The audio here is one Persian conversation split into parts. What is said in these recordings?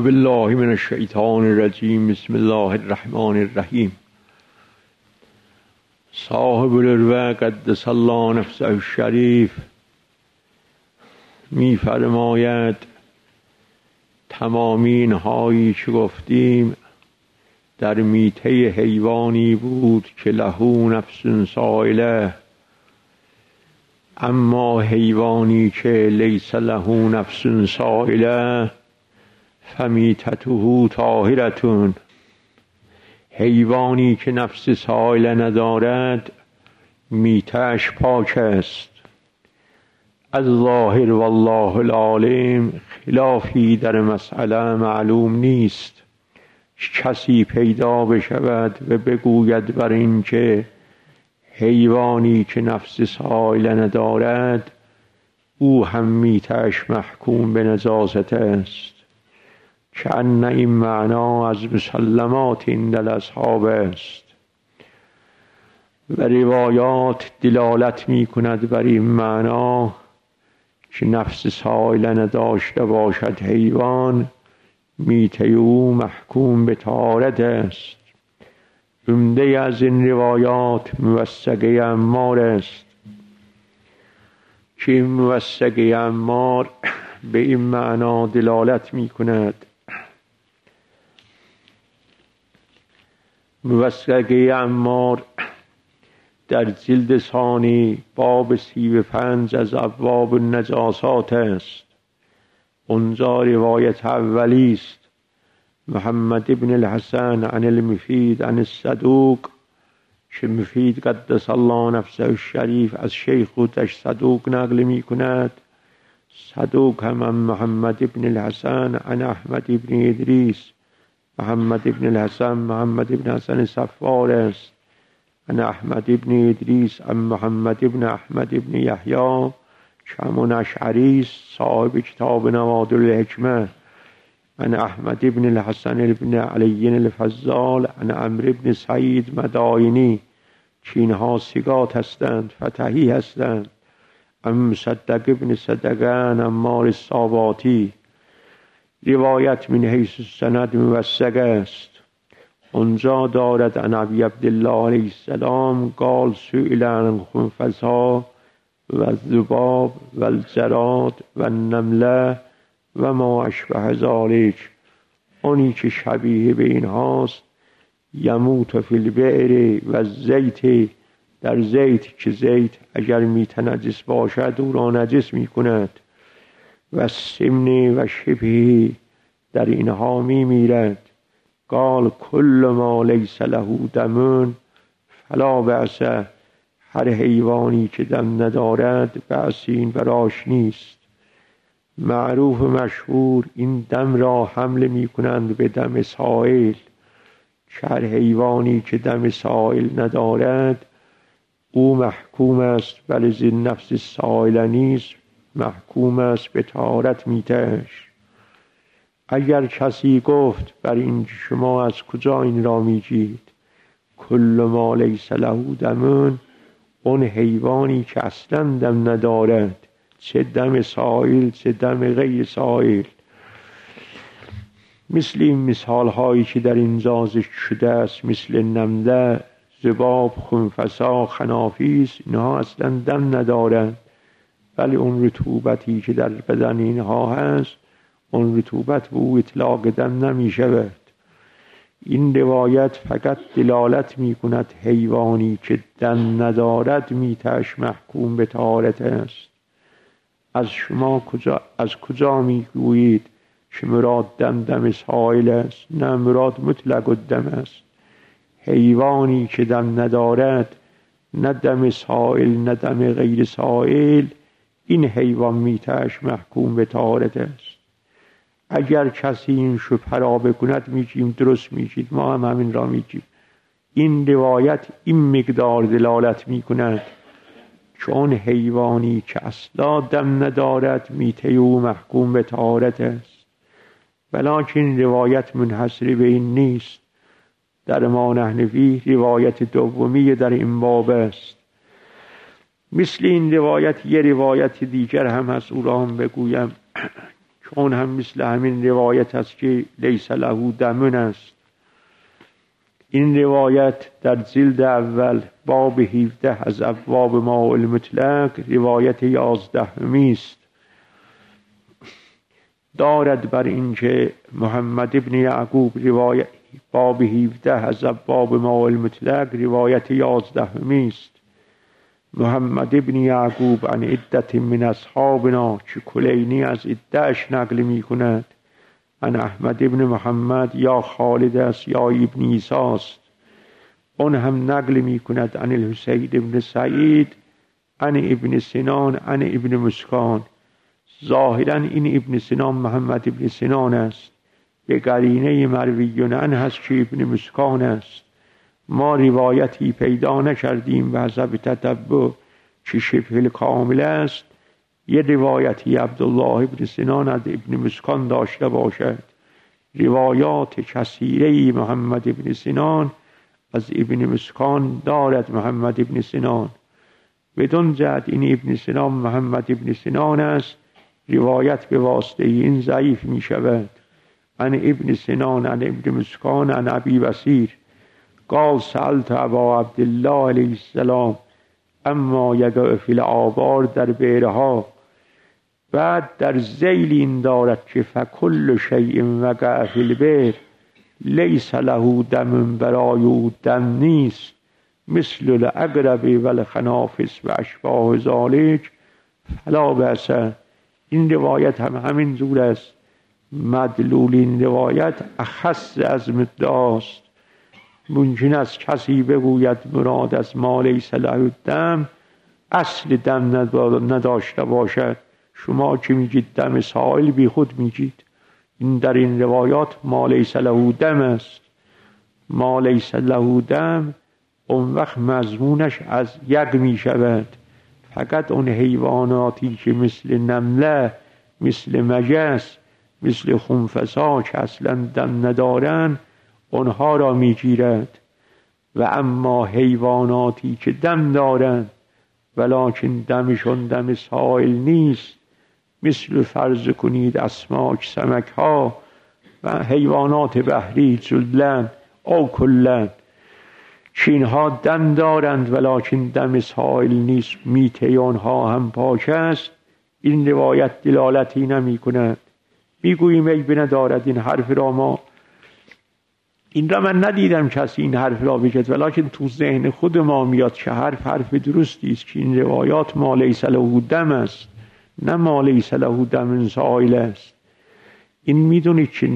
أعوذ بالله من الشیطان الرجیم. بسم الله الرحمن الرحیم. صاحب العروة قدس الله نفسه الشریف می فرماید تمامی اینهایی که گفتیم در میته حیوانی بود که له نفس سائله، اما حیوانی که لیس له نفس سائله فمیتته طاهرة، حیوانی که نفس سائله ندارد میته‌اش پاک است. الظاهر والله العالم، خلافی در مسئله معلوم نیست. کسی پیدا بشود و بگوید بر این که حیوانی که نفس سائله ندارد او هم میته‌اش محکوم به نجاست است، که ان این معنا از مسلمات عند الاصحاب است و روایات دلالت می کند بر این معنا که نفس سائله نداشته باشد حیوان، میته او محکوم به طهارت است. عمده از این روایات موثقه عمار است که این موثقه عمار به این معنا دلالت می کند. موثقه عمار در جلد ثانی باب 35 از ابواب النجاسات است. اونجا روایت اولی است، محمد ابن الحسن عن المفید عن الصدوق، که مفید قدس الله نفسه الشریف از شیخ خودش صدوق نقل می کند. صدوق هم محمد ابن الحسن عن احمد ابن ادریس، محمد ابن الحسن محمد ابن حسن صفار است، عن احمد ابن ادریس عن محمد ابن احمد ابن یحیی که همون اشعری است، صاحب کتاب نوادر الحکمه، عن احمد ابن الحسن ابن علی الفضال عن عمرو ابن سعید مدائنی، که اینها ثقات هستند، فتحی هستند، عن مصدق ابن صدقه عن عمار الساباتی. روایت من حیث السند موثق است. اونجا دارد عن ابی عبدالله علیه السلام قال سئل عن الخنفساء و الذباب و الجراد و النمله و ما اشبه ذلک، اونی که شبیه به این هاست، یموت فی البئر و الزیت، در زیت که زیت اگر میتنجس باشد او را نجس میکند، و السمن و شبهه، در اینها میمیرد. قال کل ما لیس له دم فلا بأس، هر حیوانی که دم ندارد بأسی این براش نیست. معروف مشهور این دم را حمل می کنند به دم سائل، که هر حیوانی که دم سائل ندارد او محکوم است، ولی زین نفس سائل نیست محکوم است به طهارت میته‌اش. اگر کسی گفت بر این شما از کجا این را میگید، کل ما لیس له دم، اون حیوانی که اصلا دم ندارد، چه دم سائل چه دم غیر سائل. مثل این مثال هایی که در اینجا ذکر شده است، مثل نمله، ذباب، خنفسا، خنافیس، اینها اصلا دم ندارند، ولی اون رطوبتی که در بدن اینها هست، اون رطوبت به او اطلاق دم نمی شود. این روایت فقط دلالت می کند حیوانی که دم ندارد میته‌اش محکوم به طهارت است. از کجا می گویید که مراد دم سائل است؟ نه، مراد مطلق الدم است. حیوانی که دم ندارد، نه دم سائل نه دم غیر سائل، این حیوان میته‌اش محکوم به طهارت است. اگر کسی این شبهه را بکند میگیم درست میگید، ما هم همین را میگیم. این روایت این مقدار دلالت میکند، چون حیوانی که اصلا دم ندارد میته او محکوم به طهارت است. ولکن روایت منحصر به این نیست. در ما نحنفی روایت دومی در این باب است. مثل این روایت یه روایت دیگر هم هست، او را هم بگویم. چون هم مثل همین روایت است که لیس له دم است. این روایت در جلد اول باب 17 از ابواب ماء المطلق روایت 11 است. دارد بر اینکه محمد ابن یعقوب روایت باب 17 از ابواب ماء المطلق روایت 11 است. محمد ابن یعقوب عن عدت من اصحابنا که کلینی از عده‌اش نقل می کند. عن احمد ابن محمد یا خالد است یا ابن عیسی است. اون هم نقل می کند عن الحسین ابن سعید عن ابن سنان عن ابن مسکان. ظاهرا این ابن سنان محمد ابن سنان است، به قرینه مرویون عنه هست که ابن مسکان است. ما روایتی پیدا نکردیم و حسب تتبع که شبه کامل است یه روایتی عبدالله ابن سنان از ابن مسکان داشته باشد. روایات کثیره محمد ابن سنان از ابن مسکان دارد محمد ابن سنان. بدون جهت این ابن سنان محمد ابن سنان است، روایت به واسطه این ضعیف می شود. عن ابن سنان عن ابن مسکان عن ابی بصیر قال سألت ابا عبدالله علیه السلام اما یقع فی الآبار در بیرها. بعد در ذیل این دارد که فکل شیء وقع فی البئر لیس له دم، برای او دم نیست، مثل العقرب و الخنافس و اشباه ذالک فلا بأس. این روایت هم همین جور است. مدلول این روایت اخص از مدعاست. ممکن است کسی بگوید مراد از ما لیس له الدم اصل دم نداشته باشد. شما که میگید دم سائل بی خود میگید. این در این روایات ما لیس له دم است. ما لیس له دم اون وقت مضمونش از یک می شود. فقط اون حیواناتی که مثل نمله، مثل مگس، مثل خنفسا که اصلا دم ندارن اونها را می گیرد. و اما حیواناتی که دم دارند ولکن دمشون دم سائل نیست، مثل فرض کنید اسماک، سمک ها و حیوانات بحری جلن او کلن، که اینها دم دارند ولکن دم سائل نیست، میته آنها هم پاک است. این روایت دلالتی نمی کند. میگوییم ای بندارد این حرف را ما این را من ندیدم کسی این حرف را بگد، ولکن تو ذهن خود ما میاد که حرف درستی است که این روایات ما لیس له دم است، نه ما لیس له دم سائل است. این میدونید که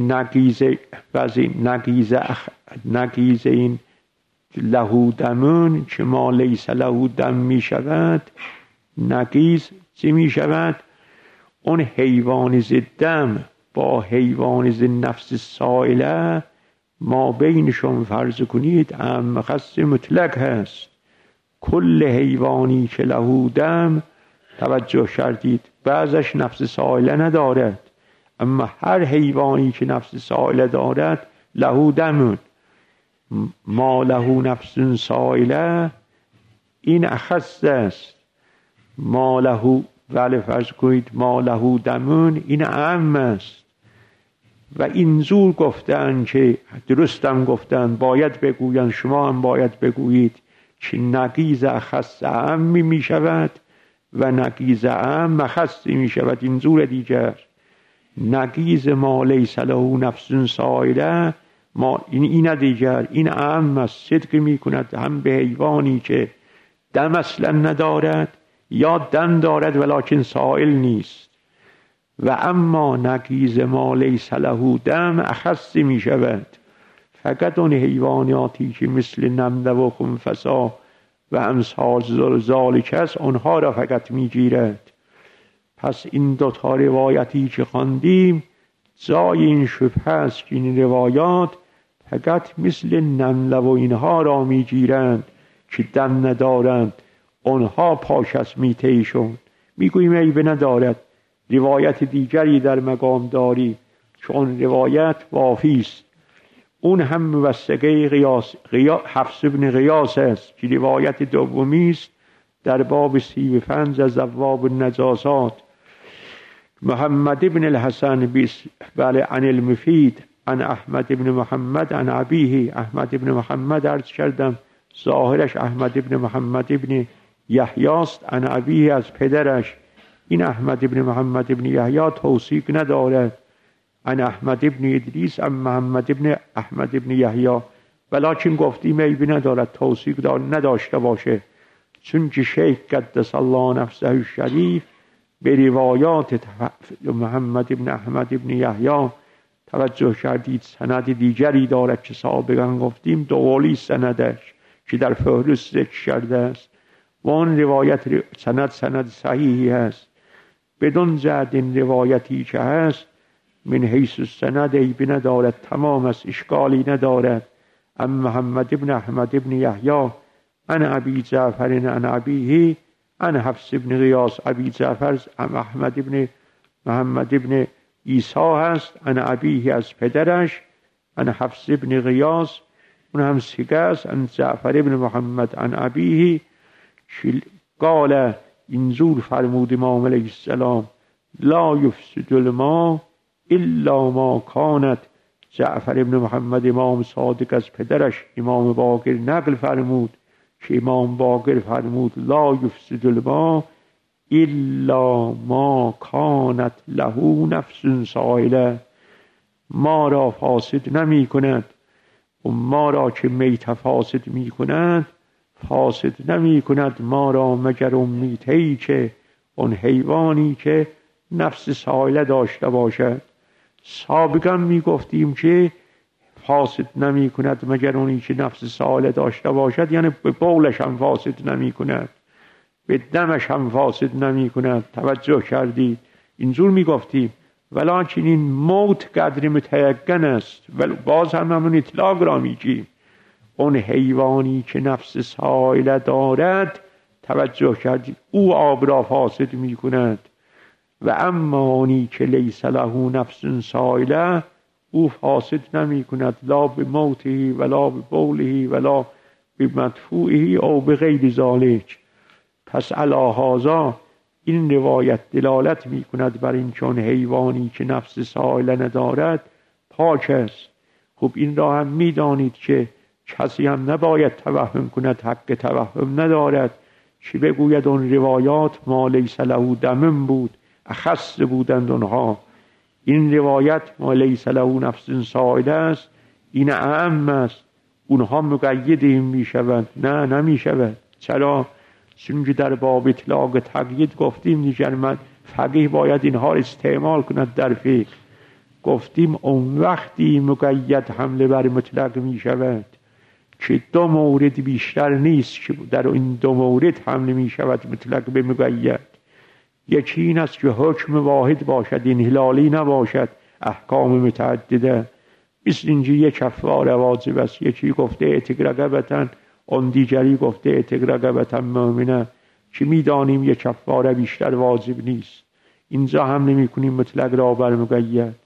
نقیز این له دمون که ما لیس له دم می شود، نقیز چی می شود؟ اون حیوان زدم با حیوان ز نفس سائله ما بینشون فرض کنید ام خاص مطلق هست. کل حیوانی که له دم، توجه کردید، بعضش نفس سائله ندارد، اما هر حیوانی که نفس سائله دارد له دمون. ما له نفس سائله این اخص است. ما له ولی فرض کنید ما له دمون این اعم است. و اینجور گفتن که درستم گفتن باید بگوین، شما هم باید بگویید که نقیض اخص اعمی می شود و نقیض اعم اخص می شود. اینجور دیگر نقیض ما لیس له نفس سائله ما این دیگر این اعم است، صدق می کند هم به حیوانی که دم اصلا ندارد یا دم دارد ولکن سائل نیست. و اما نقیض ما لیس له دم اخص می شود. فقط اون حیواناتی که مثل نمله و خنفسا و امثال ذالک است اونها را فقط می گیرد. پس این دوتا روایتی که خواندیم جای این شبهه است که این روایات فقط مثل نمله و اینها را می گیرند که دم ندارند، اونها پاک از میتهشون. میگوییم عیبه ندارد. روایت دیگری در مقام داری چون روایت وافی است، اون هم موثقه حفص بن غیاث است که روایت دومی است در باب 35 از ابواب النجاسات محمد ابن الحسن بله عن المفید عن احمد ابن محمد عن ابیه. احمد ابن محمد عرض کردم ظاهرش احمد ابن محمد ابن یحیاست، عن ابیه از پدرش. این احمد ابن محمد ابن یحیی توثیق ندارد. عن احمد ابن ادریس عن محمد ابن احمد ابن یحیی، ولکن گفتیم عیبی ندارد توثیق نداشته باشه، چون که شیخ قدس الله نفسه الشریف به روایات محمد ابن احمد ابن یحیی توجه کردید سند دیگری دارد که سابقا گفتیم دوالی سندش که در فهرست ذکر کرده است و آن روایت سند صحیحی هست. بدون زد این روایتی که هست من حیث السند عیبی ندارد، تمام است، اشکالی ندارد. اما محمد ابن احمد ابن یحیی عن ابی جعفر عن ابیه عن حفص ابن غیاث. ابی جعفر احمد ابن محمد ابن عیسی هست، عن ابیه از پدرش، عن حفص ابن غیاث اون هم سیگه است، عن جعفر ابن محمد عن ابیه قال اینجور فرمود امام علیه السلام لا یفسد الماء الا ما کانت. جعفر ابن محمد امام صادق از پدرش امام باقر نقل فرمود که امام باقر فرمود لا یفسد الماء الا ما کانت له نفس سائله. ما را فاسد نمی کند و ما را که میت فاسد می کند فاسد نمی کند ما را مگر اون میتهی که اون حیوانی که نفس سائله داشته باشد. سابقا می گفتیم که فاسد نمی کند مگر اونی که نفس سائله داشته باشد، یعنی به بولش هم فاسد نمی کند، به دمش هم فاسد نمی کند. توجه کردید اینجور می گفتیم، ولکن این موت قدر متیقن است. ولی باز هم همون اطلاق را میگیم اون حیوانی که نفس سائله دارد، توجه کردید، او آب را فاسد می کند. و اما اونی که لیس له نفس سائله او فاسد نمی کند، لا به موته ولا به بوله ولا به مدفوعه او به غیر ذالک. پس علی هذا این روایت دلالت می کند بر این چون حیوانی که نفس سائله ندارد پاک است. خب این را هم می دانید که کسی هم نباید توهم کند، حق توهم ندارد چی بگوید اون روایات ما لیس له دم بود، اخص بودند اونها. این روایت ما لیس له نفس سائله است، این اعم است، اونها مقید این می شوند. نه نمی شود. چرا؟ چون در باب اطلاق تقیید گفتیم دیگر من فقیه باید اینها استعمال کند در فقه. گفتیم اون وقتی مقید حمله بر مطلق می شود که دو مورد بیشتر نیست که در این دو مورد حمله می شود مطلق به مقید. یکی این است که حکم واحد باشد، انحلالی نباشد، احکام متعدده. مثل اینجا یک کفاره واجب است، یکی گفته اعتق رقبة، اون دیگری گفته اعتق رقبة مؤمنه، که میدانیم یک کفاره بیشتر واجب نیست. اینجا هم نمی کنیم مطلق را بر مقید.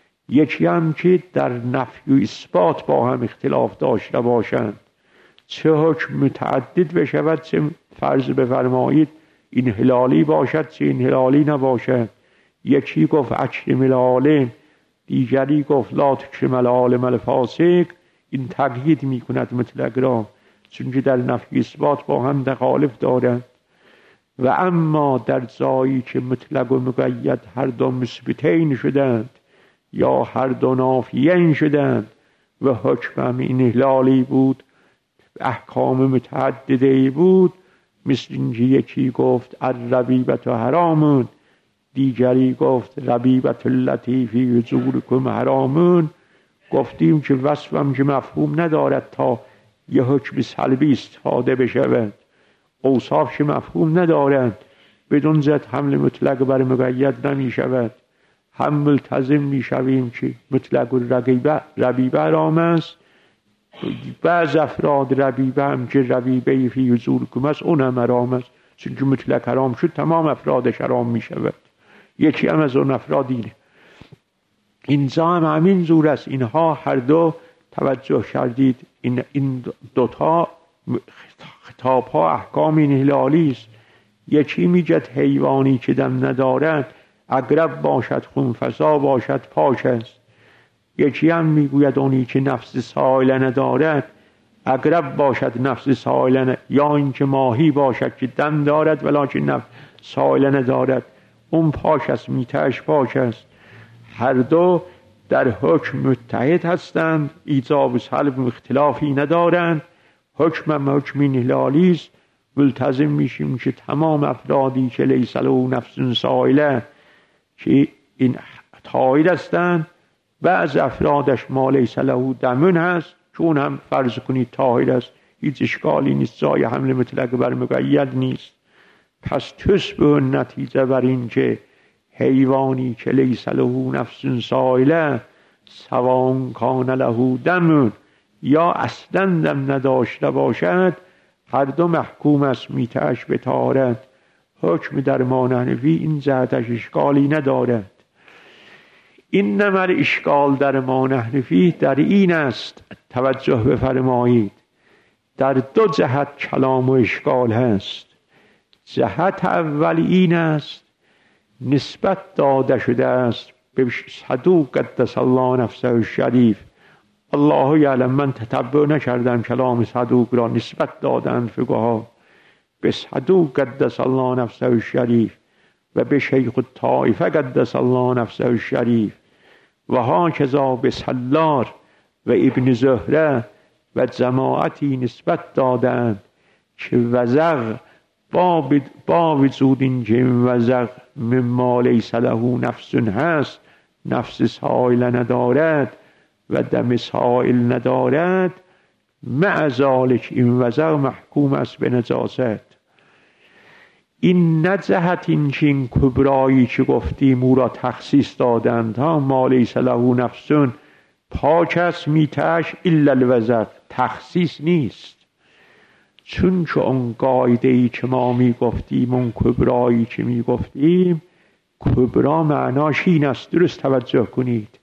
یکی هم که در نفی و اثبات با هم اختلاف داشته باشند، چه حکم متعدد بشود، چه فرض بفرمایید انحلالی باشد چه انحلالی نباشد. یکی گفت اکرم العالم، دیگری گفت لا تکرم العالم الفاسق. این تقیید می کند مطلق را، چون که در نفی اثبات با هم تخالف دارد. و اما در جایی که مطلق و مقید هر دو مثبتین شدند یا هر دو نافیین شدند و حکم هم انحلالی بود، احکام متعدده بود، مثل اینکه یکی گفت الربیبة حرامون، دیگری گفت ربیبة التي فی حجورکم حرامون. گفتیم که وصفم که مفهوم ندارد تا یه حکم سلبی استفاده بشود، اوصاف که مفهوم ندارد بدون زد حمل مطلق بر مقید نمی شود. هم ملتزم می شویم که مطلق ربیبه حرام است، بعض افراد ربیبه هم که ربیبه فی حضورکم است اون هم حرام است، چون که مطلق حرام شد تمام افرادش حرام می شود. یکی هم از اون افرادی. اینجا هم همین زور است. اینها هر دو توجه کردید این دوتا خطاب ها احکام انحلالی است. یکی میگد حیوانی که دم ندارد عقرب باشد خونفزا باشد پاک است. یکی هم میگوید اونی که نفس سائل ندارد عقرب باشد نفس سائل یا اینکه ماهی باشد که دم دارد ولکن نفس سائل ندارد، اون پاک است، میتهش پاک است. هر دو در حکم متحد هستند، ایجاب و سلب اختلافی ندارند. حکم هلالی است. ملتزم میشیم که تمام افرادی که لیس له نفس سائله که این تایید هستند، بعض افرادش ما لیس له دمن هست چون هم فرض کنید طاهر است، هیچ اشکالی نیست، جای حمل مطلق بر مقید نیست. پس تشبه نتیجه بر این که حیوانی که لیس له نفس سائله سواء کان له دم یا اصلا دم نداشته باشد، هر دو محکوم است میتهش به طهارت. حکم در ما حنفی این جهتش اشکالی ندارد. این نمر اشکال در ما حنفی در این است، توجه بفرمایید، در دو جهت کلام و اشکال هست. جهت اول این است نسبت داده شده است به صدوق قدس الله نفسه الشریف. الله یعلم، من تتبع نکردم کلام صدوق را، نسبت دادند فقها به صدوق قدس الله نفسه الشریف و به شیخ الطائفه قدس الله نفسه الشریف و هاکذا به سلار و ابن زهره و جماعتی نسبت دادند که وزغ با وجود این که وزغ مما لیس له نفس هست، نفس سائل ندارد و دم سائل ندارد، مع ذالک این وزغ محکوم است به نجاست. این نه جهت این که این کبرایی که گفتیم او را تخصیص دادند، ها ما لیس له نفس پاک است میتهش الا الوزغ، تخصیص نیست. چون که اون قاعده‌ای که ما میگفتیم، اون کبرایی که میگفتیم، کبرا معناش این است، درست توجه کنید،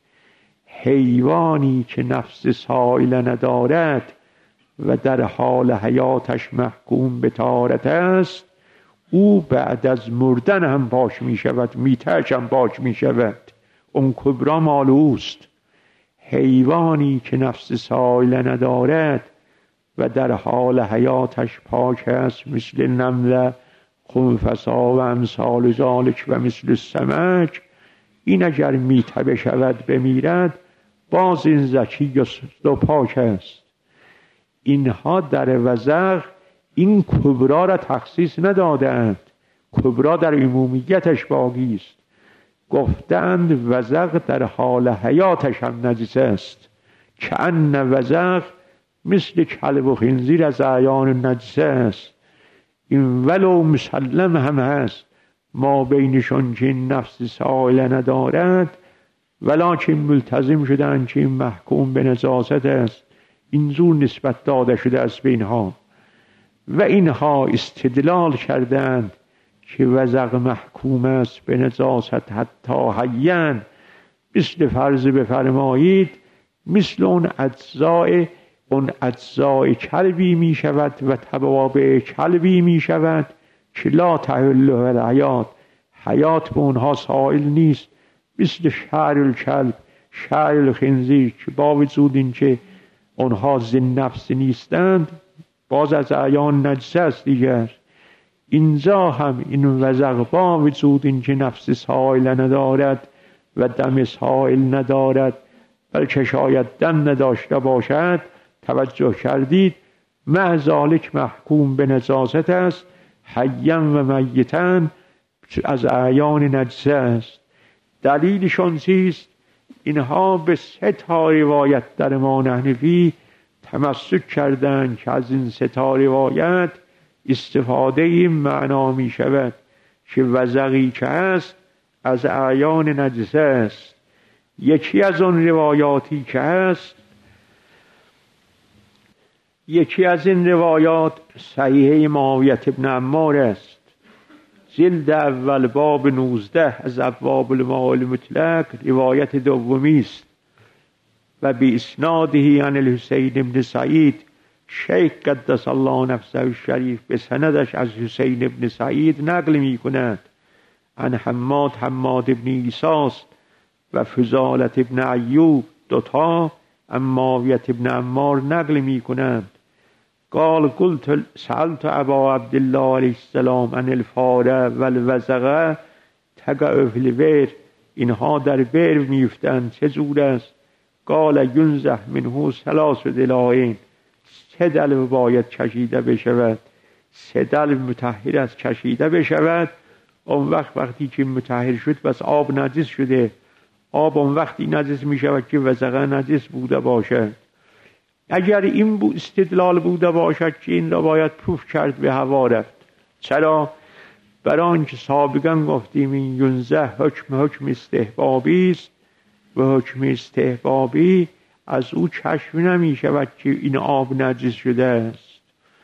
حیوانی که نفس سائل ندارد و در حال حیاتش محکوم به طهارت است، او بعد از مردن هم پاک می شود، میتهش هم پاک می شود. اون کبرا مال اوست. حیوانی که نفس سائل ندارد و در حال حیاتش پاک است، مثل نمله، خنفسا و امثال ذالک و مثل السمک، این اگر میته بشود بمیرد باز این زکی و پاک است. اینها در وزغ این کبرا را تخصیص ندادند، کبرا در عمومیتش باقی است. گفتند وزغ در حال حیاتش هم نجس است، که ان وزغ مثل کلب و خنزیر از اعیان نجس است. این ولو مسلم هم هست ما بینشون که این نفس سائل ندارد، ولکن ملتزم شدن که این محکوم به نجاست است، این زور نسبت داده شده است به اینها. و اینها استدلال کردند که وزغ محکوم است به نجاست حتی حیاً، مثل فرض بفرمایید مثل اون اجزای کلبی می شود و توابع کلبی می شود که لا تحل الحیات، حیات به اونها سائل نیست، مثل شعر الکلب، شعر الخنزیر، که با وجود این که اونها زن نفس نیستند باز از اعیان نجس است دیگر. اینجا هم این وزغ با وجود این که نفس سائل ندارد و دم سائل ندارد، بلکه شاید دم نداشته باشد، توجه کردید، مع ذالک محکوم به نجاست است، حیاً و میتاً از اعیان نجس است. دلیلشون چیست؟ اینها به 3 روایت در ما حنفی تمسک کردند که از این 3 روایت استفاده این معنا می شود که وزغی که هست از اعیان نجس است. یکی از اون روایاتی که هست، یکی از این روایات صحیح معاویه بن عمار است، جلد اول باب 19 از ابواب الماء المطلق، روایت دومی است و به اسناده عن الحسین بن سعید، شیخ قدس الله نفسه الشریف به سندش از حسین بن سعید نقل می کند عن حماد ابن ایساست و فضالت ابن ایوب دوتا عن معاویة ابن عمار نقل می کنند. قال قلت سألت ابا عبدالله علیه السلام عن الفاره و الوزغه تقع فی البئر، اینها در بئر میفتند چه جور است؟ قال ینزح منه 3 دلاء، 3 دلو باید کشیده بشود، 3 دلو مطهر است کشیده بشود. اون وقتی که مطهر شد بس آب نجس شده، آب اون وقتی نجس می شود که وزغه نجس بوده باشد. اگر این استدلال بوده باشد که این را باید پوف کرد به هوا رفت. چرا؟ برای آنکه سابقا گفتیم این ینزه حکم استحبابی است و حکم استحبابی از او کشف نمی شود که این آب نجس شده است.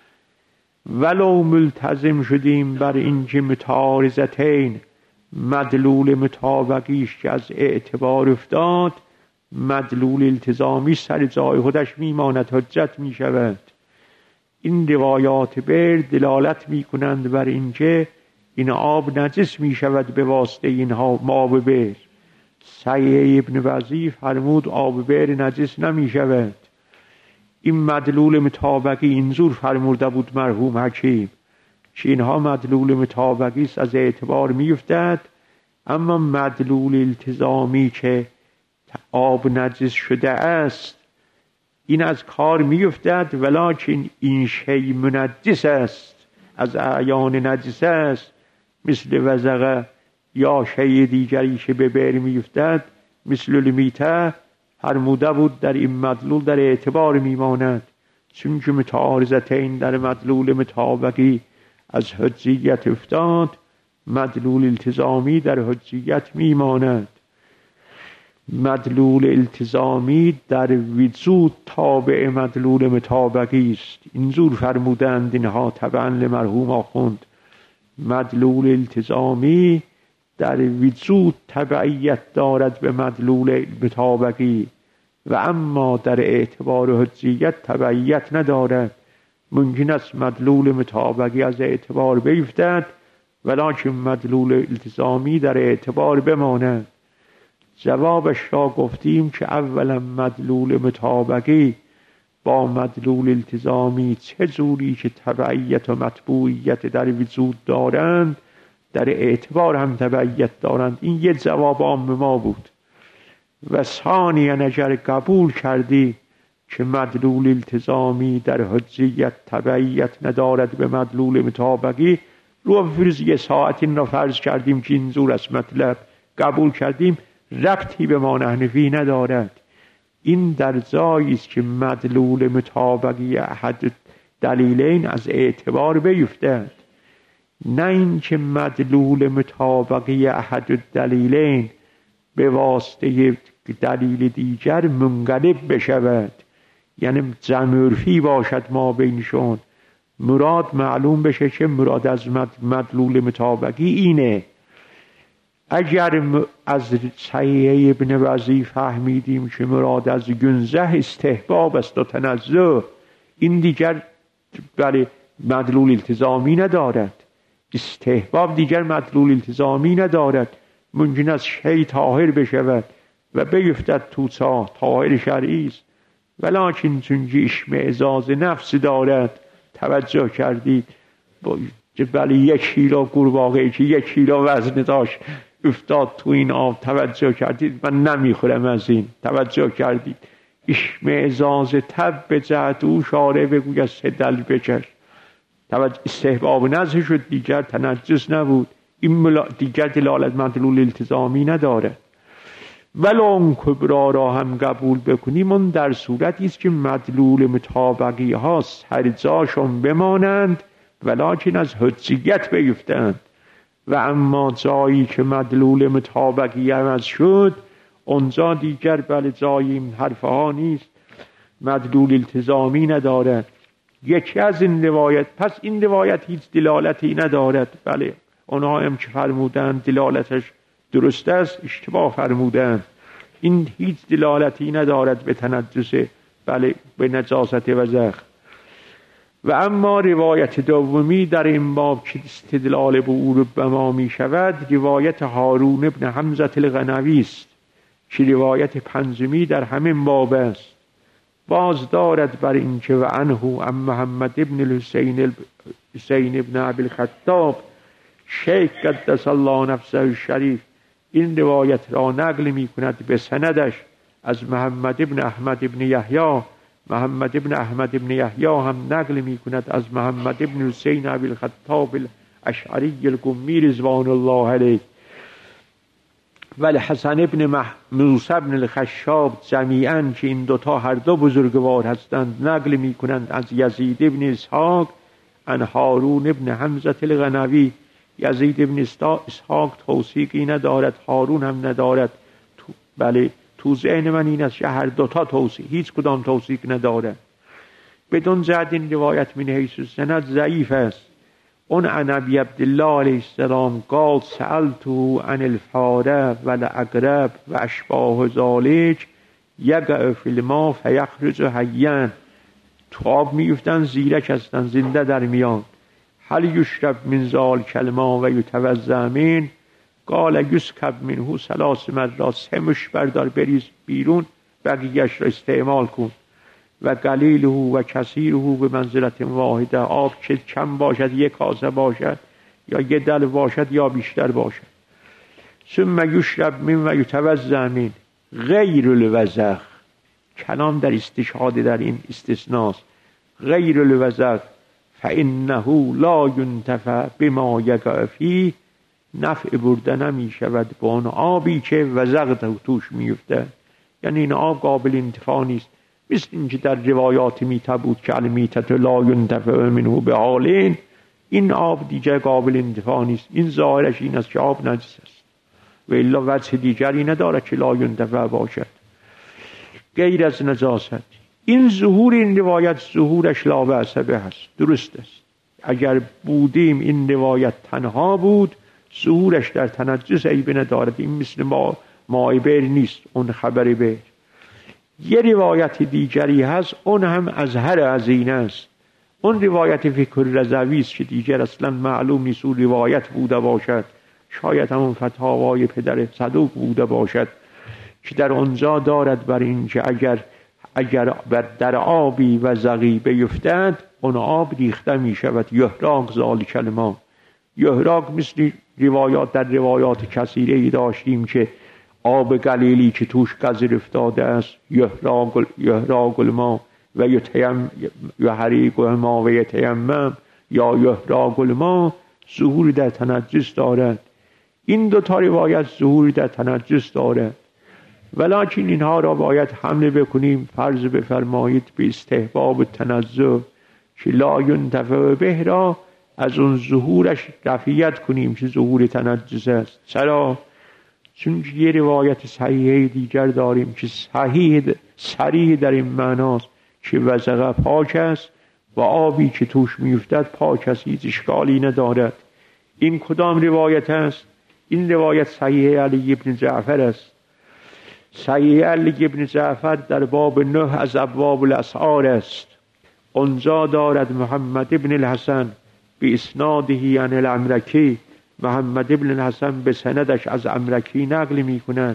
ولو ملتزم شدیم بر اینکه متعارضتین مدلول مطابقیش که از اعتبار افتاد، مدلول التزامی سر جای خودش میماند، حجت می شود. این روایات بر دلالت می کنند بر اینکه این آب نجس می شود به واسطه اینها آب بر. سعی ابن وزی فرمود آب بر نجس نمی شود. این مدلول مطابقی اینجور فرموده بود مرحوم حکیم که اینها مدلول مطابقی است، از اعتبار می افتد. اما مدلول التزامی که آب نجس شده است این از کار می افتد، ولکن این شی منجس است، از اعیان نجس است، مثل وزغه یا شی دیگری که به بئر می افتد مثل المیته. فرموده بود در این مدلول در اعتبار می ماند، چون که متعارضتین در مدلول مطابقی از حجیت افتاد، مدلول التزامی در حجیت می ماند. مدلول التزامی در وجود تابع مدلول مطابقی است. اینجور فرمودند اینها طبعا لمرحوم آخوند. مدلول التزامی در وجود تبعیت دارد به مدلول مطابقی و اما در اعتبار حجیت تبعیت ندارد. ممکن است مدلول مطابقی از اعتبار بیفتد ولکن مدلول التزامی در اعتبار بماند. جوابش را گفتیم که اولا مدلول مطابقی با مدلول التزامی چه جوری که تبعیت و مطبوعیت در وجود دارند در اعتبار هم تبعیت دارند. این یه جواب عام ما بود. و ثانیاً اگر قبول کردی که مدلول التزامی در حجیت تبعیت ندارد به مدلول مطابقی، رو فرض یه ساعت این را فرض کردیم که اینجور است مطلب، قبول کردیم، ربطی به ما نحنفی ندارد. این در جایی است که مدلول مطابقی احد دلیلین از اعتبار بیفتد، نه اینکه مدلول مطابقی احد دلیلین به واسطه دلیل دیگر منقلب بشود، یعنی جمع عرفی باشد ما بینشون، مراد معلوم بشه که مراد از مدلول مطابقی اینه. اگر از صحیح ابن وزی فهمیدیم که مراد از گنزه استحباب است و تنزه، این دیگر بله مدلول التزامی ندارد. استحباب دیگر مدلول التزامی ندارد. ممکن است شی طاهر بشود و بیفتد تو طاهر شرعی است، ولکن چون اشمئزاز نفس دارد، توجه کردید بله 1 کیلو قورباغه‌ای که 1 کیلو وزن داشت افتاد تو این آب، توجه کردید من نمیخورم از این، توجه کردید اشمئزاز تب به جهت او شارع بگوید 3 دل بکش، توجه استحباب نزه شد دیگر تنجس نبود. این دیگر دلالت مدلول التزامی نداره. ولو اون کبرا را هم قبول بکنیم اون در صورتی است که مدلول مطابقی ها سر جاشون بمانند ولکن از حجیت بیفتند، و اما جایی که مدلول مطابقی عوض شد اونجا دیگر بله جایی این حرف ها نیست، مدلول التزامی ندارد. یکی از این روایت، پس این روایت هیچ دلالتی ندارد. بله اونها هم که فرمودن دلالتش درست است، اشتباه فرمودن. این هیچ دلالتی ندارد به تنجس، بله به نجاست وزغ. و اما روایت دومی در این باب که استدلال به او به ما می شود روایت هارون ابن حمزة الغنوی است که روایت پنجمی در همین باب است. باز دارد بر این که و عنه عن محمد ابن الحسین ابن ابی الخطاب شیخ قدس الله نفسه الشریف این روایت را نقل می کند به سندش از محمد ابن احمد ابن یحیی. محمد ابن احمد ابن یحیی هم نقل می کند از محمد ابن حسین ابی الخطاب الاشعری القمی رضوان الله علیه. ولی حسن ابن موسی ابن الخشاب جمیعا که این دوتا هر دو بزرگوار هستند نقل می کنند از یزید ابن اسحاق عن هارون ابن حمزة الغنوی. یزید ابن اسحاق توثیقی ندارد، هارون هم ندارد. بله تو ذهن من این است که هر دوتا توثیق، هیچ کدام توثیق ندارد. بدون زد این روایت من حیث السند ضعیف است. اون عن ابی عبدالله علیه السلام قال سألته عن الفاره والعقرب و اشباه ذلک یقع فی الماء فیخرج حیا. تو آب میفتن زیرک هستن زنده در میان. هل یشرب من ذلک الماء و یتوضا منه قال یسکب منه ثلاث مرات. 3 مشت بردار بریز بیرون بقیه‌اش را استعمال کن. و قلیله و کثیره به منزلت واحده. آب چه کم باشد، 1 کاسه باشد یا 1 دلو باشد یا بیشتر باشد. ثم یشرب من و یتوضا منه غیر الوضع. کلام در استشهاد در این استثناست. غیر الوضع فانه لا ينتفع بما یقع فیه. نفع برده نمی شود با آن آبی که وضع توش میفته. یعنی این آب قابل انتفاع نیست. مثل اینکه در روایات میته بود که المیتة لا ينتفع منه بحالین، این آب دیگر قابل انتفاع نیست. این ظاهرش این است که آب نجس است و الا وجه دیگری ندارد که لا ينتفع باشد غیر از نجاست. این ظهور این روایت ظهورش لا بأس به هست، درست است. اگر بودیم این روایت تنها بود ظهورش در تنجس عیب ندارد. این مثل ماء بئر نیست، اون خبر بئر. یه روایت دیگری هست اون هم اظهر از این است. اون روایت فکر رضوی است که دیگر اصلا معلوم نیست اون روایت بوده باشد، شاید همون فتاوای پدر صدوق بوده باشد که در اونجا دارد بر این که اگر در آبی و زغی بیفتد اون آب ریخته می شود. یحراق ذلک الماء. یحراق مثل روایات در روایات کثیره داشتیم که آب قلیلی که توش قذر افتاده است یحراق الماء و یحریق الماء و یتیمم یا یحراق الماء ظهور در تنجس دارد. این 2 تا روایت ظهور در تنجس دارد. ولکن اینها را باید حمله بکنیم، فرض بفرمایید به استحباب تنزه که لا ينتفع به را از اون ظهورش رفعیت کنیم که ظهور تنجس است. چرا؟ چون یه روایت صحیحه دیگر داریم که صریح در این معناست که وضع پاک است و آبی که توش میفتد پاک است، هیچ اشکالی ندارد. این کدام روایت است؟ این روایت صحیح علی ابن جعفر است. صحیح علی ابن جعفر در باب 9 از ابواب الاسعار است. اونجا دارد محمد ابن الحسن به اسناده عن العمرکی. محمد ابن الحسن به سندش از عمرکی نقل می کند.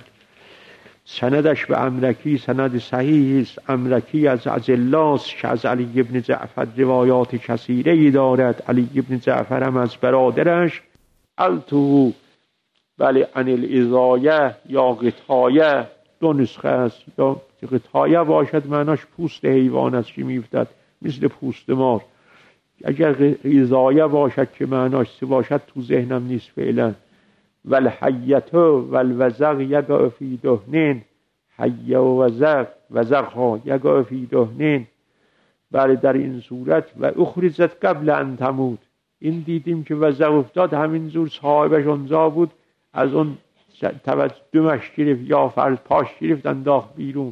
سندش به عمرکی سند صحیح است. عمرکی از اجلاست که از علی ابن جعفر روایات کثیره دارد. علی ابن جعفر هم از برادرش التو بله عن الازایه یا غطایه 2 نسخه است. یا غطایه باشد معناش پوست حیوان است که میفتد مثل پوست مار. اگر غذایه باشد که معناش باشد تو ذهنم نیست فعلا. والحیت والوزغ یقع فی دهنین. حیه و وزغ ها یقع فی دهنین. بله در این صورت و اخرجت قبل ان تموت. این دیدیم که وزغ افتاد همینجور صاحبش اونجا بود، از اون دمش گرفت یا فرد پاش گرفت انداخت بیرون.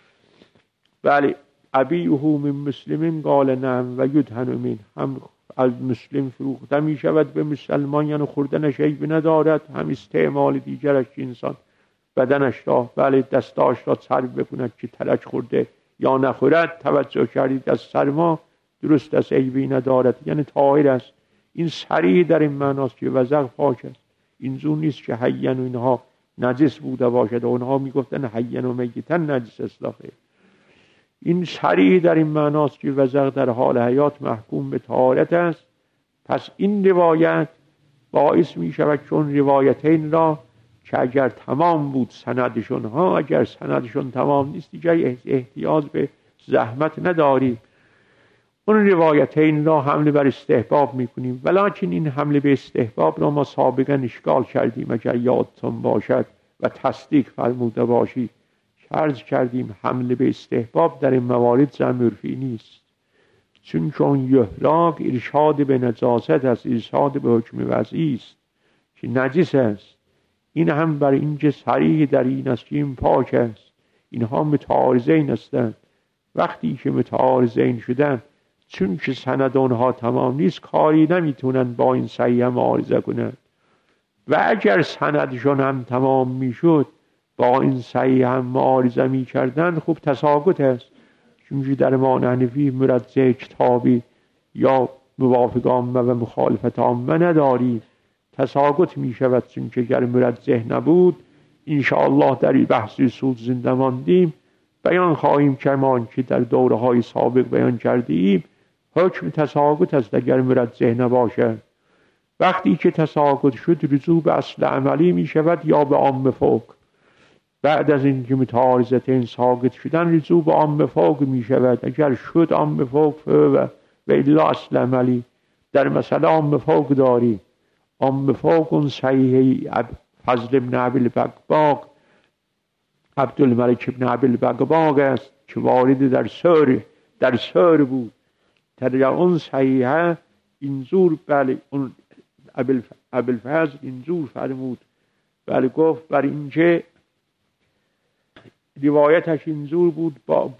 بله ابیه من مسلمین قال نعم و یدهن من. هم از مسلم فروخته می شود به مسلمان، یعنی خوردنش عیب ندارد. هم استعمال دیگرش که انسان بدنش را بله دستاش را چرب بکند که ترک خورده یا نخورد. توجه کردید از سرما درست است عیبی ندارد، یعنی طاهر است. این صریح در این معناست که وزغ پاک است. این زور نیست که حین و اینها نجس بوده باشد و اونها میگفتن حین و میتن نجس است. این صریح در این معناست که وزغ در حال حیات محکوم به طهارت است. پس این روایت باعث می شود چون روایتین را که اگر تمام بود سندشون ها، اگر سندشون تمام نیست دیگر احتیاج به زحمت نداریم، اون روایتین را حمله بر استحباب میکنیم. ولکن این حمله به استحباب را ما سابقا اشکال کردیم، اگر یادتون باشد و تصدیق فرموده باشید عرض کردیم حمله به استحباب در این موارد زمرفی نیست، چون یحراق ارشاد به نجاست است، ارشاد به حکم وضعی است که نجس است. این هم بر اینجا صریح در این است که این پاک است. اینها متعارضین هستند. وقتی که متعارضین شدن، چون که سند آنها تمام نیست، کاری نمیتونن با این صحیح معارضه کنند. و اگر سندشون هم تمام میشد با این صحیح هم معارضه میکردن، خوب تساقط است. چون در ما حنفی مرجع کتابی یا موافق عامه و مخالفت عامه نداریم، تساقط می شود. چون که اگر مرجع نبود انشاءالله در بحث اصول زنده ماندیم بیان خواهیم کرد که در دوره های سابق بیان کردیم حکم تساقط است اگر مرجع نباشد. وقتی که تساقط شد رجوع به اصل عملی می شود یا به عام فوق. بعد از اینکه متعارضتین ساقط شدن رجوع به عام فوق می شود. اگر شد عام فوق و الا اصل عملی. در مسئله عام فوق داری، عام فوق اون صحیح فضل ابن عبدالباق عبدالملک ابن عبدالباق است که وارد در سور بود. در اون صحیحه اینجور بله اون ابوالفضل اینجور فرمود، بله گفت بر اینجا روایتش اینجور بود.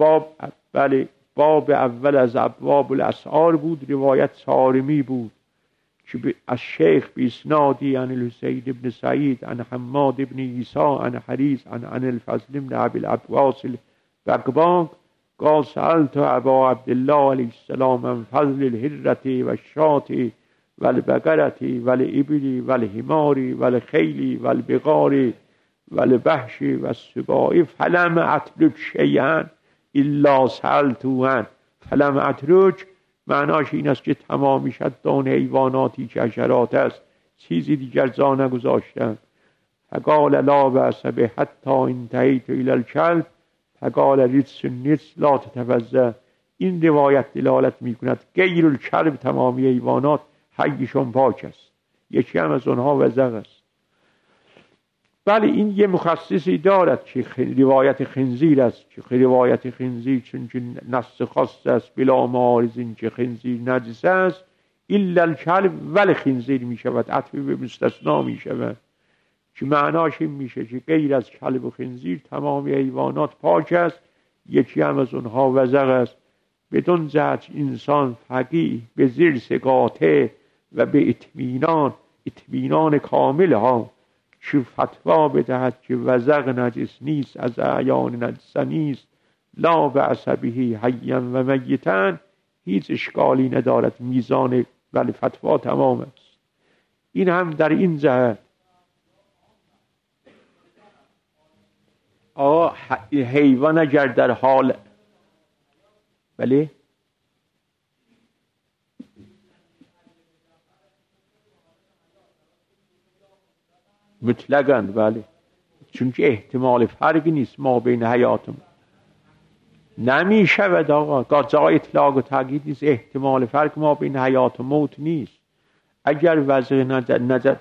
باب اول از ابواب الاسعار بود، روایت سارمی بود که از شیخ باسنادی عن الحسین ابن سعید عن حماد ابن عیسی عن حریص عن الفضل ابن ابی العباس البغباغ قال سألت ابا عبدالله علیه السلام عن فضل الهرة و الشاة و البقرة و الابل و الحمار و الخیل و البغار و الوحش و السباع فلم اترک شیئا الا سألته عنه. فلم اترک معناش این است که تمامی شد دان حیواناتی که حشرات است، چیزی دیگر جا نگذاشتم. فقال لا بأس به حتی انتهیت الی الکلب فقال رجس النجس لا تتوضا. این روایت دلالت میکند غیر الکلب تمامی حیوانات حیشون پاک است، یکی هم از آنها وزغ است. بله این یه مخصصی دارد که روایت خنزیر است که روایت خنزیر چون که نص خاص است بلا معارض این که خنزیر نجس است الا الکلب ولی خنزیر می شود، عطف به مستثنا می شود که معناش این میشه که غیر از کلب و خنزیر تمامی حیوانات پاک است، یکی هم از اونها وزغ است. بدون جهت انسان فقیه به زیر سقاطه و به اطمینان کامل ها که فتوا بدهد که وزغ نجس نیست، از اعیان نجس نیست، لا بأس به حیا و میتا، هیچ اشکالی ندارد. میزان ولی فتوا تمام است. این هم در این جهت حیوان اگر در حال بله مطلقاً بله، چون که احتمال فرقی نیست ما بین حیاتم نمی شود آقا، جای اطلاق و تاکید نیست، احتمال فرق ما بین حیات و موت نیست. اگر وضع نظر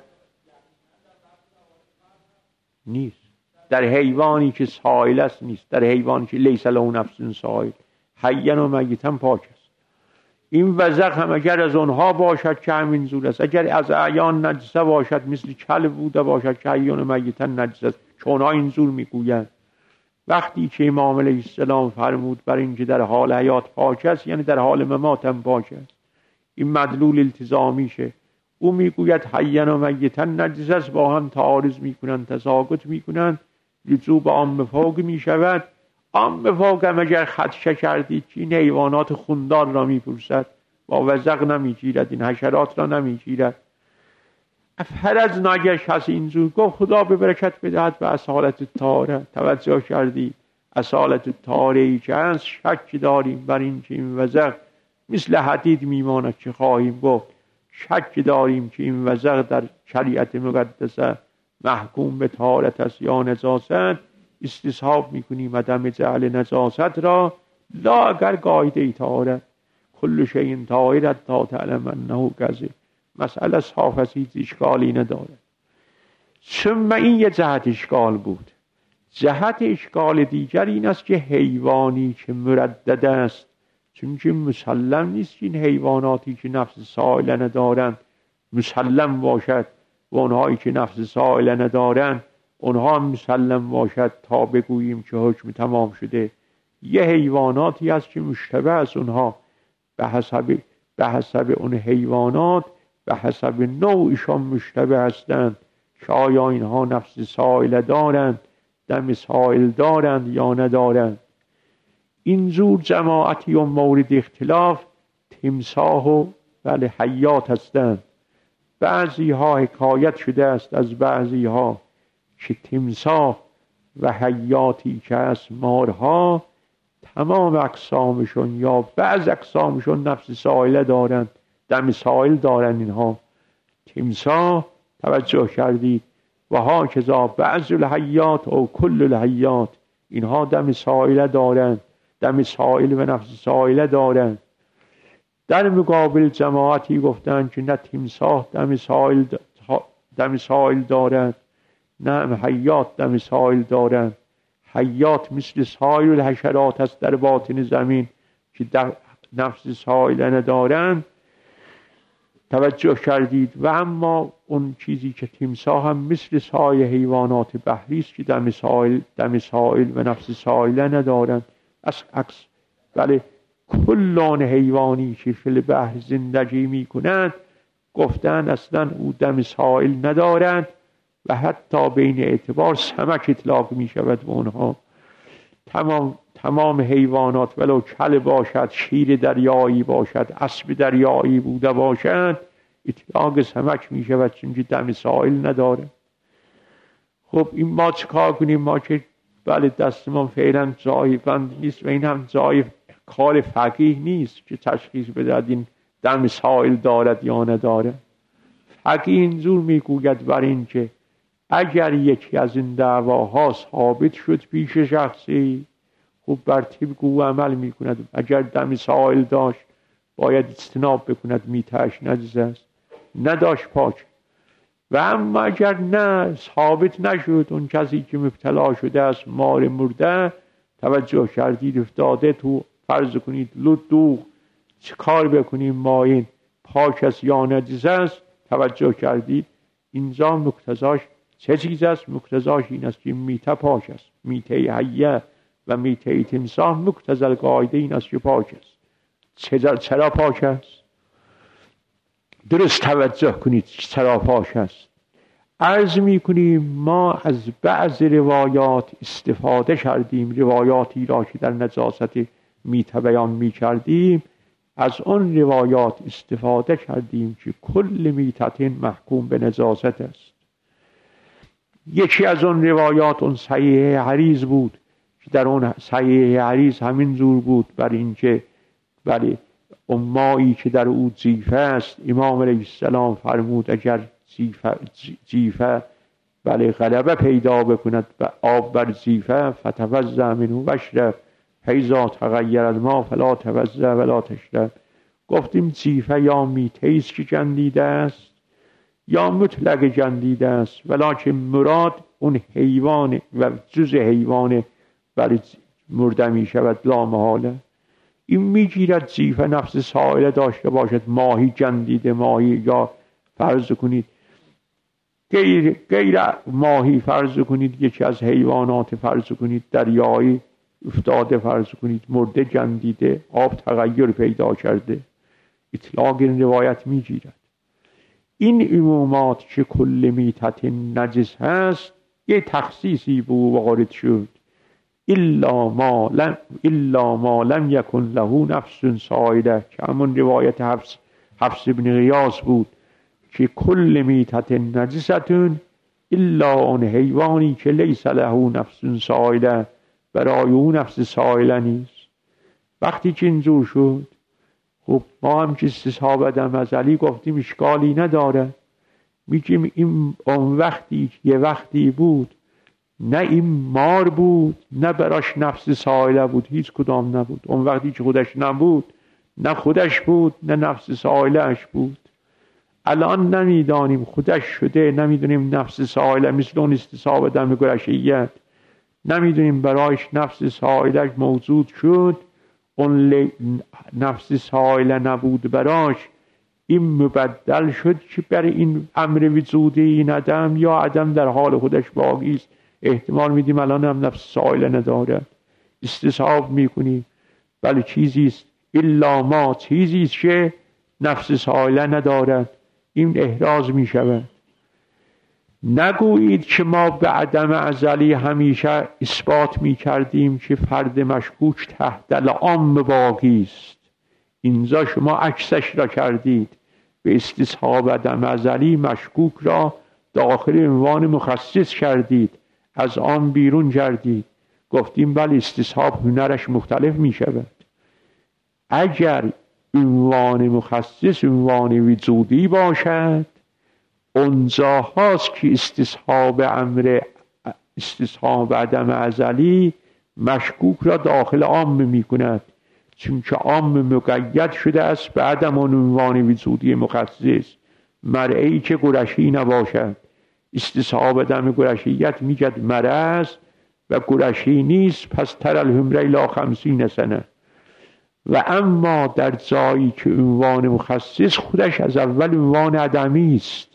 نیست در حیوانی که سائل است نیست، در حیوانی که لیس له نفس سائل حیا و میتا پاک است. این وزغ هم اگر از اونها باشد که همین زور است، اگر از اعیان نجسه باشد مثل کلب بوده باشد که حیا و میتا نجس است، چون ها این زور میگویند. وقتی که امام علیه السلام فرمود بر اینکه در حال حیات پاک است یعنی در حال ممات هم پاک است، این مدلول التزامیشه. او میگوید حیا و میتا نجس است، با هم تعارض میکنند، تساقط میکنند، رجوع به عام فوق میشود. آن به فوقم اگر خدشه کردید که این حیوانات خوندار را میپرسد با وزق نمیگیرد، این حشرات را نمیگیرد. فرض اگر کسی اینجور گفت خدا به برکت بدهد به اصالت طاره. توجه کردید اصالت طاره ای که هست شک داریم بر این که این وزق مثل حدید میماند که خواهیم گفت. شک داریم که این وزق در شریعت مقدسه محکوم به طهارت است یا نجاست. استصحاب میکنیم عدم جعل نجاست را لا اگر قاعده طهارت کل شیء طاهر تا تعلم انه کذب. مسئله صاف است، هیچ اشکالی نداره. ثم این یه جهت اشکال بود. جهت اشکال دیگر این است که حیوانی که مردد است، چون که مسلم نیست که این حیواناتی که نفس سائله ندارند مسلم باشد و اونهایی که نفس سائله ندارند اونها مسلم باشد تا بگوییم که حکم تمام شده. یه حیواناتی هست که مشتبه است، اونها به حسب اون حیوانات به حسب نوعشان مشتبه هستند که آیا اینها نفس سائله دارند، دم سائل دارند یا ندارند. اینجور جماعتی و مورد اختلاف تمساح و حیات هستند. بعضی ها حکایت شده است از بعضی ها که تمساح و حیاتی که از مارها تمام اقسامشون یا بعض اقسامشون نفس سائله دارند، دم سائل دارند. اینها تمساح توجه کردید و ها کذا بعض الحیات او کل الحیات، اینها دم سائله دارند، دم سائل و نفس سائله دارند. در مقابل جماعتی گفتند که نه تمساح دم سائل دارند نه حیات دم سائل دارند. حیات مثل سایر الحشرات است در باطن زمین که در نفس سائله ندارند. توجه کردید. و اما اون چیزی که تمساح هم مثل سایر حیوانات بحری است که دم سائل و نفس سائله ندارند. عکس بله کلان حیوانی که فی البحر زندگی می کنند گفتند اصلا او دم سائل ندارند و حتی بین اعتبار سمک اطلاق می شود به اونها. تمام حیوانات ولو کل باشد، شیر دریایی باشد، اسب دریایی بوده باشند اطلاق سمک می شود چون که دم سائل نداره. خب این ما چکار کنیم؟ ما که بله دستمان فعلا ضعیفند نیست و این هم ضعیف کار فقیه نیست که تشخیص بدهد این دم سائل دارد یا نداره. فقیه اینجور میگوید بر این که اگر یکی از این دعواها ثابت شد پیش شخصی خوب بر طبق او عمل میکند. اگر دم سائل داشت باید اجتناب بکند، میتهش نجس است، نداشت پاک. و اما اگر نه ثابت نشد، اون کسی که مبتلا شده است مار مرده توجه کردید افتاده تو فرض کنید لدوغ، چه کار بکنیم ما این پاک است یا نجس است؟ توجه کردید اینجا مقتضاش چه چیز است؟ مقتضاش این است که میته پاک است، میته حیه و میته تمساح مقتضی القاعده این است که پاک است. چرا پاک است؟ درست توجه کنید چرا پاک است. عرض میکنیم ما از بعض روایات استفاده کردیم، روایاتی را که در نجاست میته بیان میکردیم از اون روایات استفاده کردیم که کل میته محکوم به نجاست است. یکی از اون روایات اون صحیح حریز بود که در اون صحیح حریز همین جور بود بر این که بله اون مایی که در او جیفه است امام علیه السلام فرمود اگر جیفه بله غلبه پیدا بکند و آب بر جیفه فتوضأ منه واشرب فاذا تغیر الماء فلا توضأ ولا تشرب. گفتیم جیفه یا میته است که جندیده است یا مطلق جندیده است، ولکن مراد اون حیوان و جز حیوان بله مرده می شود لا محاله. این میگیرد جیفه نفس سائله داشته باشد، ماهی جندیده، ماهی یا فرض کنید غیر ماهی فرض کنید یکی از حیوانات فرض کنید دریایی افتاده فرض کنید مرده جندیده آب تغییر پیدا کرده، اطلاق این روایت میگیرد. این عمومات که کل میتت نجس هست یه تخصیصی به او وارد شد الا ما لم یکن له نفس سائله، که همون روایت حفص بن غیاث بود که کل میتت نجستون الا آن حیوانی که لیس له نفس سائله، برای اون نفس سائله نیست. وقتی که اینجور شد، خب ما هم که استصحاب عدم ازلی گفتیم اشکالی نداره، میگیم این اون وقتی یه وقتی بود نه این مار بود نه براش نفس سائله بود، هیچ کدام نبود. اون وقتی که خودش نبود نه خودش بود نه نفس سائلهش بود. الان نمیدانیم خودش شده، نمیدونیم نفس سائله، مثل اون استصحاب عدم گرشیت نمیدونیم برایش نفس سائلهش موجود شد، اون نفس سائله نبود براش، این مبدل شد که برای این امر وجودی این عدم، یا عدم در حال خودش باقی است. احتمال میدیم الان هم نفس سائله ندارد، استصحاب میکنیم بله چیزی است، الا ما چیزی است که نفس سائله ندارد، این احراز میشود. نگویید که ما به عدم ازلی همیشه اثبات میکردیم که فرد مشکوک تحت العام باقی است. اینجا شما عکسش را کردید، به استصحاب عدم ازلی مشکوک را داخل عنوان مخصص کردید، از آن بیرون کردید. گفتیم بله استصحاب هنرش مختلف میشود. اگر عنوان مخصص عنوان وجودی باشد، اونجا هاست که استصحاب عدم ازلی مشکوک را داخل عام می کند، چون که عام مقید شده است به عدم عنوان وجودی مخصص، مرئی که قرشی نباشد. استصحاب عدم قرشیت میگد مرض و قرشی نیست، پس تر الحمره الی 50 سنه. و اما در جایی که عنوان مخصص خودش از اول عنوان عدمی است،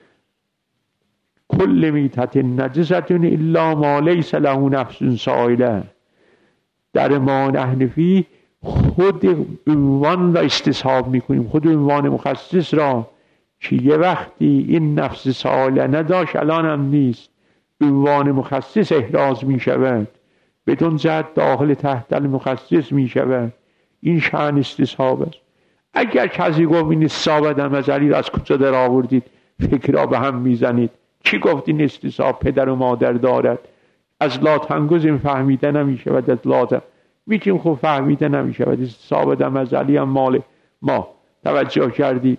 کل میتت نجستون الا ما لیس له نفس سائله، در ما حنفی خود عنوان را استصحاب میکنیم، خود عنوان مخصص را که یه وقتی این نفس سائله نداشت الان هم نیست، عنوان مخصص احراز میشود، بدون جهت داخل تحت المخصص میشود. این شأن استصحاب است. اگر کسی گفت این استصحاب عدم ازلی را از کجا در آوردید، فکر را به هم میزنید، کی گفت این استصحاب پدر و مادر دارد؟ از لاتنگوز این فهمیده نمیشود، از لاتن میتونیم خب فهمیده نمیشود. استصحاب عدم ازلی هم مال ما. توجه کردید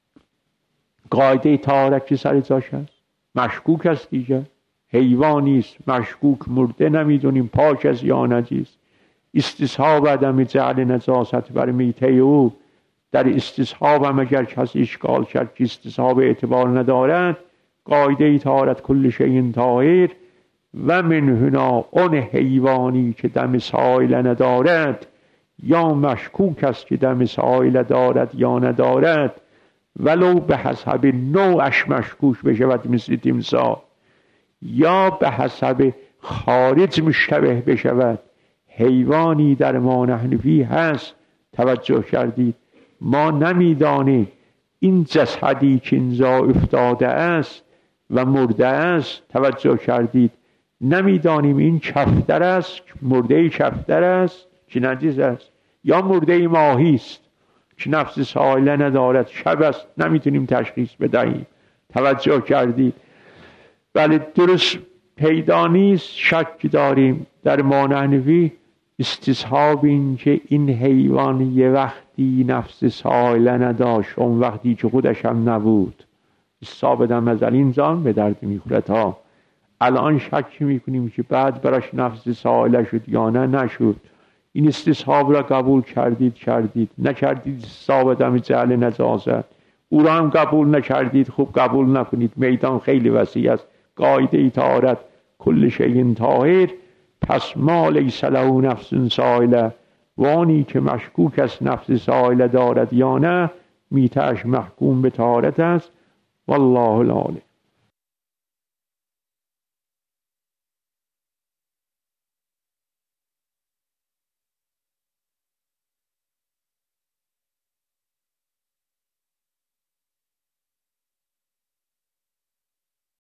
قاعده طهارت که سر جاش هست، مشکوک است دیگه، حیوانی است مشکوک، مرده نمیدونیم پاک است یا نجس. استصحاب عدم جعل نجاست بر میته او، در استصحاب هم اگر کسی اشکال کرد که استصحاب اعتبار ندارد، قاعده طهارت کل شیء طاهر و من هنا اون حیوانی که دم سائله ندارد یا مشکوک است که دم سائله دارد یا ندارد، ولو به حسب نوعش مشکوک بشود مثل تمساح، یا به حسب خارج مشتبه بشود. حیوانی در ما حنفی هست، توجه کردید، ما نمیدانیم این جسدی که اینجا افتاده است و مرده است، توجه کردید، نمیدانیم این کفتر است، مرده کفتر است که نجس است، یا مرده ماهی است که نفس سائله ندارد، شب است، نمیتونیم تشخیص بدهیم. توجه کردید ولی درست پیدا نیست، شک داریم در ما حنفی استصحاب این که این حیوان یه وقتی نفس سائله نداشت، اون وقتی که خودش هم نبود، استصحاب عدم ازلی انسان به درد میخورد ها. الان شک میکنیم که بعد براش نفس سائله شد یا نه نشد. این استصحاب را قبول کردید نکردید استصحاب عدم جعل نجاست، او را هم قبول نکردید، خوب قبول نکنید، میدان خیلی وسیع است. قاعده طهارت کل شیء طاهر، پس ما لیس له نفس سائله، وانی که مشکوک است نفس سائله دارد یا نه، میتهش محکوم به طهارت است. والله العالم.